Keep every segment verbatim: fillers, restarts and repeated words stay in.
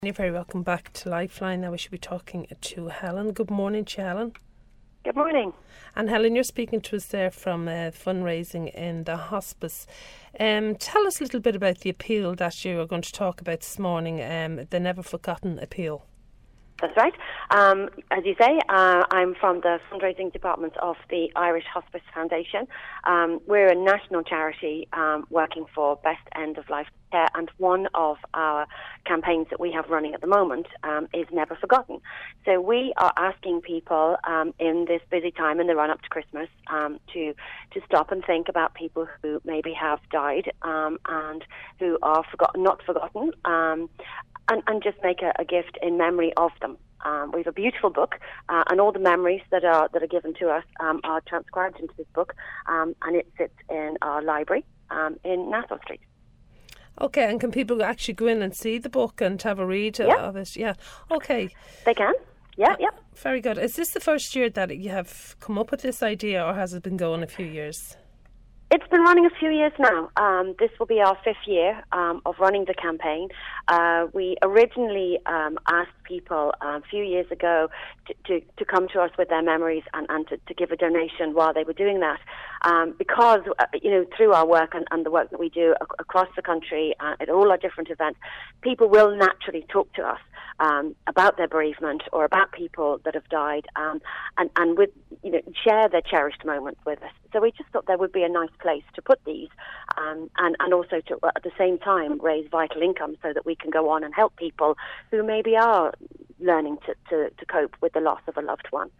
You're very welcome back to Lifeline. Now we should be talking to Helen. Good morning to you, Helen. Good morning. And Helen, you're speaking to us there from uh, fundraising in the hospice. Um, tell us a little bit about the appeal that you are going to talk about this morning, um, the Never Forgotten appeal. That's right. Um, as you say, uh, I'm from the fundraising department of the Irish Hospice Foundation. Um, we're a national charity um, working for best end-of-life care, and one of our campaigns that we have running at the moment um, is Never Forgotten. So we are asking people um, in this busy time in the run-up to Christmas um, to to stop and think about people who maybe have died um, and who are forgotten, not forgotten, um, and, and just make a, a gift in memory of them. Um, we have a beautiful book, uh, and all the memories that are that are given to us um, are transcribed into this book, um, and it sits in our library um, in Nassau Street. Okay, and can people actually go in and see the book and have a read yeah. of it? Yeah. Okay. They can. Yeah, yeah. Very good. Is this the first year that you have come up with this idea, or has it been going a few years? It's been running a few years now. Um, this will be our fifth year um, of running the campaign. Uh, we originally um, asked people uh, a few years ago to, to, to come to us with their memories and, and to, to give a donation while they were doing that. Um, because, uh, you know, through our work and, and the work that we do ac- across the country uh, at all our different events, people will naturally talk to us um, about their bereavement or about people that have died um, and, and with, you know, share their cherished moments with us. So we just thought there would be a nice place to put these um, and, and also to, at the same time, raise vital income so that we can go on and help people who maybe are learning to, to, to cope with the loss of a loved one.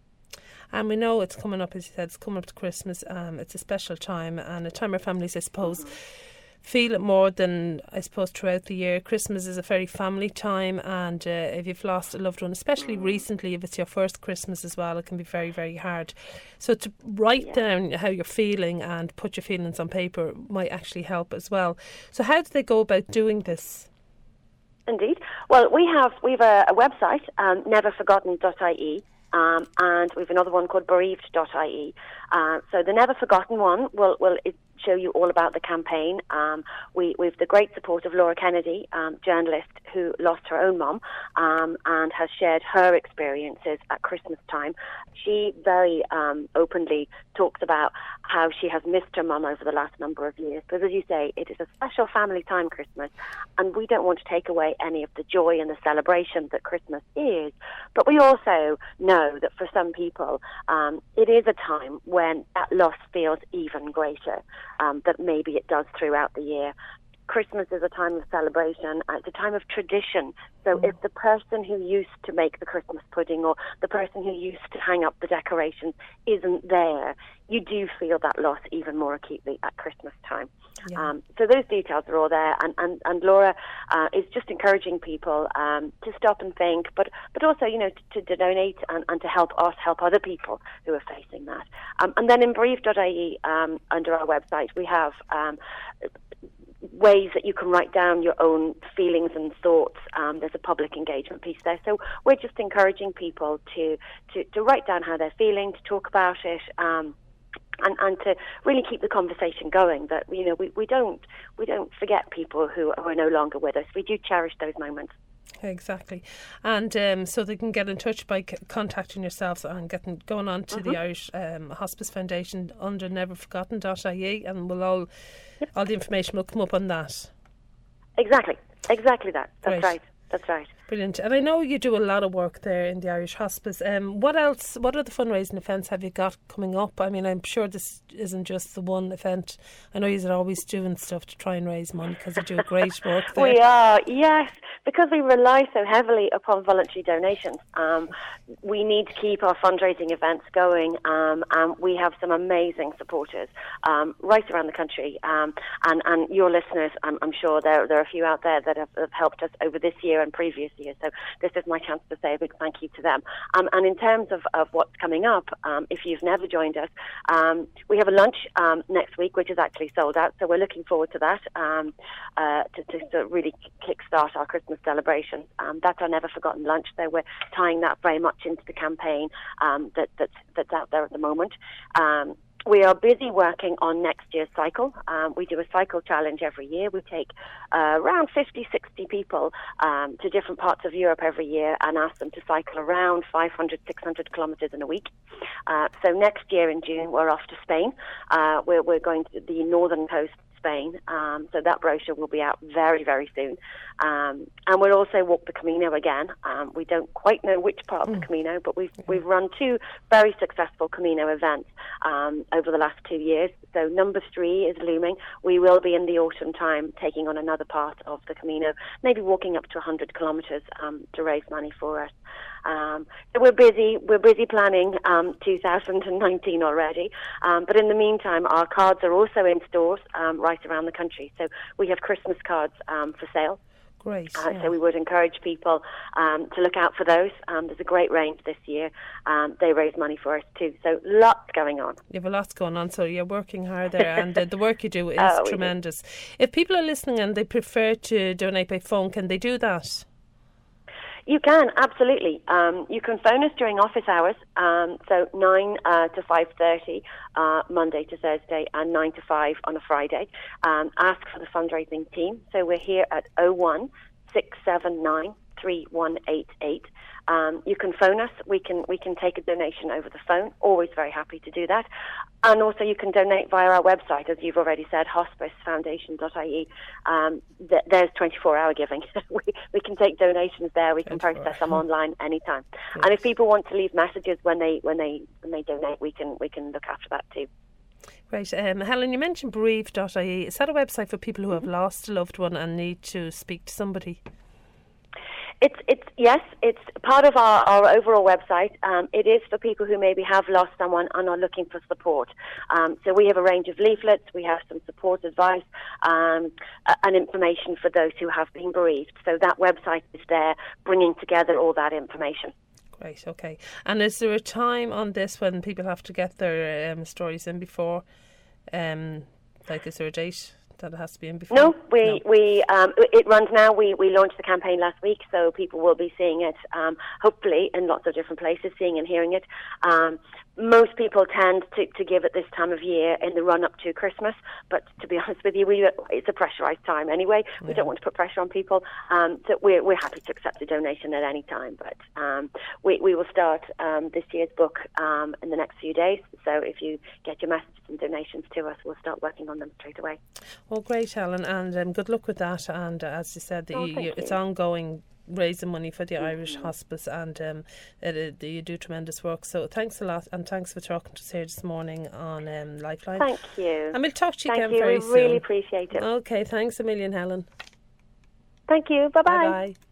And we know it's coming up, as you said, it's coming up to Christmas. Um, it's a special time and a time where families, I suppose, mm-hmm. feel it more than, I suppose, throughout the year. Christmas is a very family time, and uh, if you've lost a loved one, especially mm-hmm. recently, if it's your first Christmas as well, it can be very, very hard. So to write yeah. down how you're feeling and put your feelings on paper might actually help as well. So how do they go about doing this? Indeed. Well, we have we have a, a website, um, never forgotten dot I E. Um, and we have another one called bereaved dot I E. Uh, so the Never Forgotten one will will show you all about the campaign. Um, we we have the great support of Laura Kennedy, um, journalist who lost her own mum um, and has shared her experiences at Christmas time. She very um, openly talks about how she has missed her mum over the last number of years. Because as you say, it is a special family time, Christmas, and we don't want to take away any of the joy and the celebration that Christmas is. But we also know that for some people, um, it is a time when that loss feels even greater um, than maybe it does throughout the year. Christmas is a time of celebration. It's a time of tradition. So mm. if the person who used to make the Christmas pudding or the person who used to hang up the decorations isn't there, you do feel that loss even more acutely at Christmas time. Yeah. Um, so those details are all there, and, and, and Laura uh, is just encouraging people um, to stop and think, but but also, you know, to, to donate and, and to help us help other people who are facing that. Um, and then in bereaved dot I E, um, under our website, we have um, ways that you can write down your own feelings and thoughts. Um, there's a public engagement piece there. So we're just encouraging people to, to, to write down how they're feeling, to talk about it, um, and, and to really keep the conversation going. That, you know, we, we don't we don't forget people who are no longer with us. We do cherish those moments. Exactly. And um, so they can get in touch by c- contacting yourselves and getting going on to mm-hmm. the Irish um, Hospice Foundation under never forgotten dot I E, and we'll all yep. all the information will come up on that. Exactly. Exactly that. That's Great. right. That's right. Brilliant. And I know you do a lot of work there in the Irish Hospice. Um, what else, what other fundraising events have you got coming up? I mean, I'm sure this isn't just the one event. I know you're always doing stuff to try and raise money because you do a great work there. We are, yes. Because we rely so heavily upon voluntary donations, um, we need to keep our fundraising events going, um, and we have some amazing supporters um, right around the country. Um, and, and your listeners, I'm, I'm sure there, there are a few out there that have, have helped us over this year and previous years. So this is my chance to say a big thank you to them. Um, and in terms of, of what's coming up, um, if you've never joined us, um, we have a lunch um, next week, which is actually sold out. So we're looking forward to that um, uh, to, to, to really kickstart our Christmas celebration. Um, that's our Never Forgotten lunch. So we're tying that very much into the campaign um, that, that's, that's out there at the moment. Um, we are busy working on next year's cycle. Um, we do a cycle challenge every year. We take uh, around fifty, sixty people um, to different parts of Europe every year and ask them to cycle around five hundred, six hundred kilometres in a week. Uh, so next year in June, we're off to Spain. Uh, we're, we're going to the northern coast Spain, um, so that brochure will be out very, very soon. Um, and we'll also walk the Camino again. Um, we don't quite know which part of the Camino, but we've we've run two very successful Camino events um, over the last two years. So number three is looming. We will be in the autumn time taking on another part of the Camino, maybe walking up to one hundred kilometres um, to raise money for us. Um, so we're busy. We're busy planning um, two thousand nineteen already. Um, but in the meantime, our cards are also in stores um, right around the country. So we have Christmas cards um, for sale. Great. Uh, yeah. So we would encourage people um, to look out for those. Um, there's a great range this year. Um, they raise money for us too. So lots going on. You have a lot going on, so you're working hard there, and uh, the work you do is oh, tremendous. If people are listening and they prefer to donate by phone, can they do that? You can, absolutely. Um, you can phone us during office hours, um, so nine uh, to five thirty, uh, Monday to Thursday, and nine to five on a Friday. Um, ask for the fundraising team. So we're here at oh one, six seven nine, three one eight eight. Um, you can phone us. We can we can take a donation over the phone. Always very happy to do that. And also you can donate via our website, as you've already said, hospice foundation dot I E. Um, th- there's twenty-four hour giving. we, we can take donations there. We can process them online anytime. Yes. And if people want to leave messages when they when they when they donate, we can we can look after that too. Right. Um, Helen, you mentioned bereaved dot I E. Is that a website for people who have lost a loved one and need to speak to somebody? It's, it's yes, it's part of our, our overall website. Um, it is for people who maybe have lost someone and are looking for support. Um, so we have a range of leaflets, we have some support advice, um, and information for those who have been bereaved. So that website is there, bringing together all that information. Great, okay. And is there a time on this when people have to get their um, stories in before? Um, like, is there a date that it has to be in before? No, we no. we um, it runs now. We we launched the campaign last week, so people will be seeing it, um, hopefully in lots of different places, seeing and hearing it. Um, most people tend to, to give at this time of year in the run up to Christmas, but to be honest with you, we it's a pressurised time anyway. We yeah. don't want to put pressure on people, um, so we're we're happy to accept a donation at any time. But um, we we will start um, this year's book um, in the next few days. So if you get your messages and donations to us, we'll start working on them straight away. Well, great, Helen, and um, good luck with that. And uh, as you said, the, oh, you, you, it's you. ongoing, raising money for the mm-hmm. Irish Hospice, and um, it, it, you do tremendous work. So thanks a lot, and thanks for talking to us here this morning on um, Lifeline. Thank you. And we'll talk to you Thank again you. very we soon. Really appreciate it. Okay, thanks a million, Helen. Thank you. Bye bye. Bye bye.